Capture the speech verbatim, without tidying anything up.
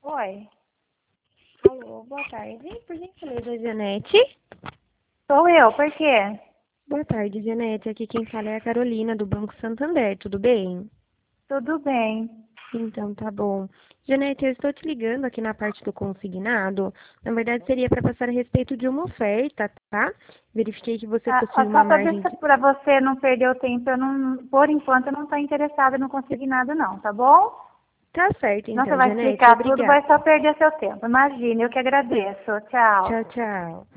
Oi, Alô, boa tarde. Por gentileza, Janete? sou eu, por quê? Boa tarde, Janete. Aqui quem fala é a Carolina, do Banco Santander. Tudo bem? Tudo bem. Então, tá bom. Janete, eu estou te ligando aqui na parte do consignado. Na verdade, seria para passar a respeito de uma oferta, tá? Verifiquei que você Ah, possui ó, uma só margem de... para você não perder o tempo, eu não, por enquanto eu não estou interessada, não consegui nada não, tá bom? Tá certo, Não você então, vai Janete. explicar tudo, Obrigada. vai só perder seu tempo. Imagina, eu que agradeço. Tchau. Tchau, tchau.